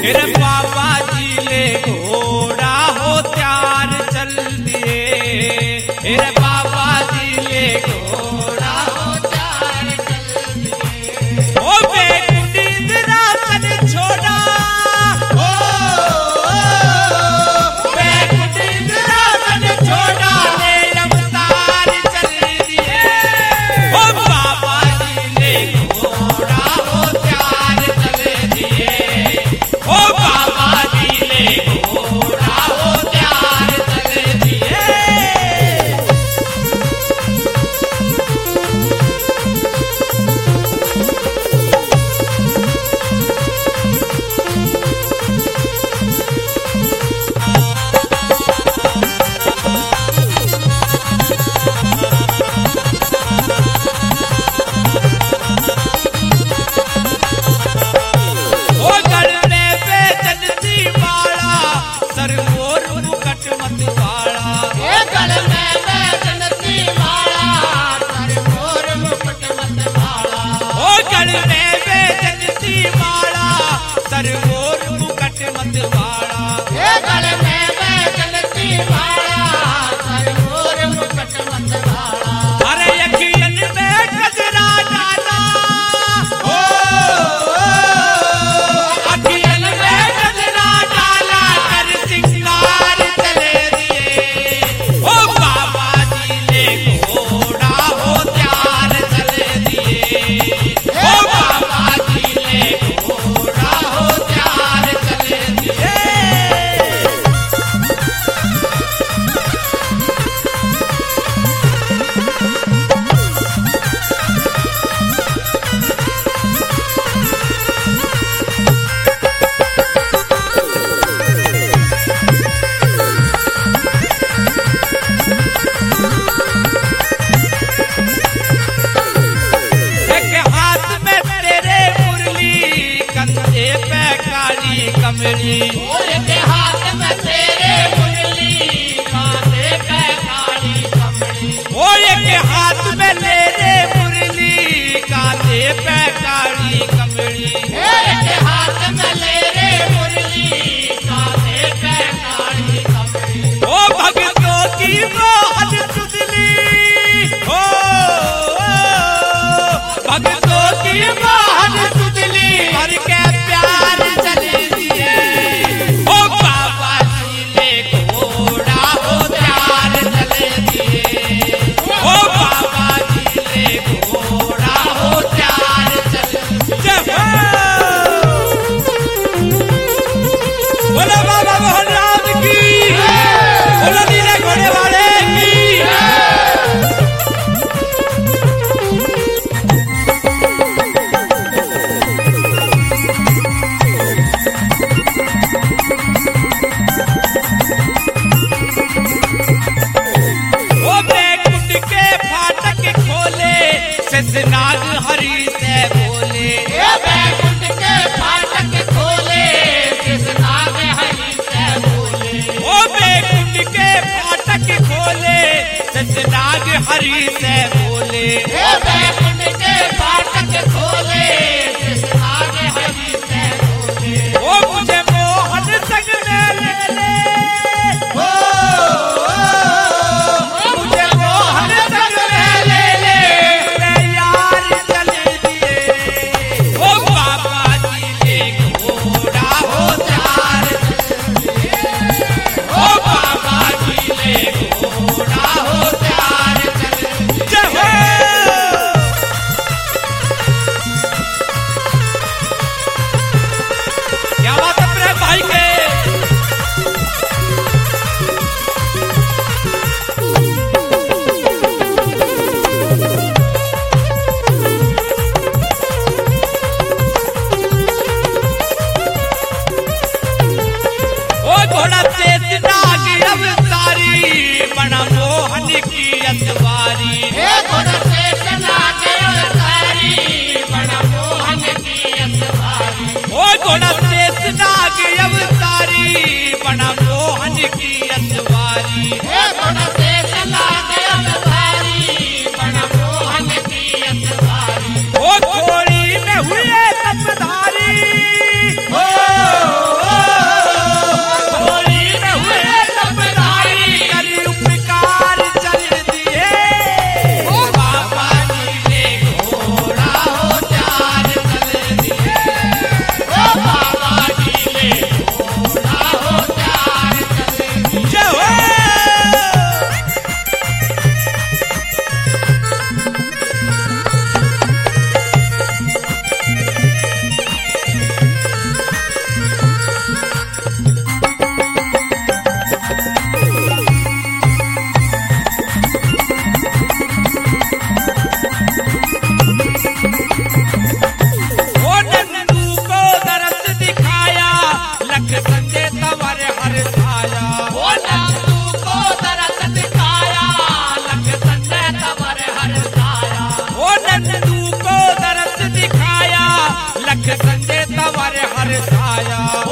फिर बाबा जी ले घोड़ा हो त्यार चल दिए, फिर बाबा जी ले घोड़ा हो त्यार चल दिए। ओ बैकुंठ इंद्रासन छोड़ा, ओ बैकुंठ इंद्रासन छोड़ा ले अवतार चल दिए। ओ बाबा जी ले घोड़ा हो त्यार चल दिए, ओ बाबा जी ले घोड़ा हो त्यार चल दिए। ओ गढ़ में बेचनती वाला सरमोर मुकट मत वाला, ए गल में बेचनती वाला सरमोर मुकुट मत वाला। ओ गढ़ में बेचनती वाला सरमोर मुकट मत वाला। ए गल में बेचनती वाला सरमोर मुकुट मत वाला। अरे यकीन में गजरा डाला, ओ अखियन में गजरा डाला कर सिंगार चले दिए। ओ बाबा जी ले घोड़ा हो त्यार चले दिए, ओ बाबा जी ले घोड़ा हो त्यार चले दिए। एक हाथ में तेरे मुरली, कंधे पे काली कमली। और के हाथ में तेरे मुरली, कांधे पे काली कमली। ओ एक हाथ में तेरे मुरली, कांधे पे काली कमली। ए के हाथ में ले रे मुरली, कांधे पे काली कमली। ओ भक्तों की मोहन सुधली, ओ भक्तों की मोहन सुधली भर के प्यार चले दिए। ओ बाबा जी ले घोड़ा हो त्यार चले दिए, ओ बाबा जी ले घोड़ा हो त्यार चले दिए। बोलो बाबा मोहन राम की, बोलो नीले घोड़े वाले की। ओ बैकुंठ के फाटक खोले, शेषनाग हरि से बोले। ए बैकुंठ के फाटक खोले, कृष्णाग हरि से बोले। ओ बैकुंठ के फाटक खोले, शेषनाग हरि से बोले। ए बैकुंठ के फाटक खोले, कृष्णाग हरि से बोले। ओ मुझे मोहन संग में ले ले, ओ मुझे मोहन संग में ले ले, मैं यार चले दिए। ओ बाबा जी ले घोड़ा हो त्यार चले दिए, ओ बाबा जी ले घोड़ा हो त्यार चले दिए। जय हो। संजय तवर हर छाया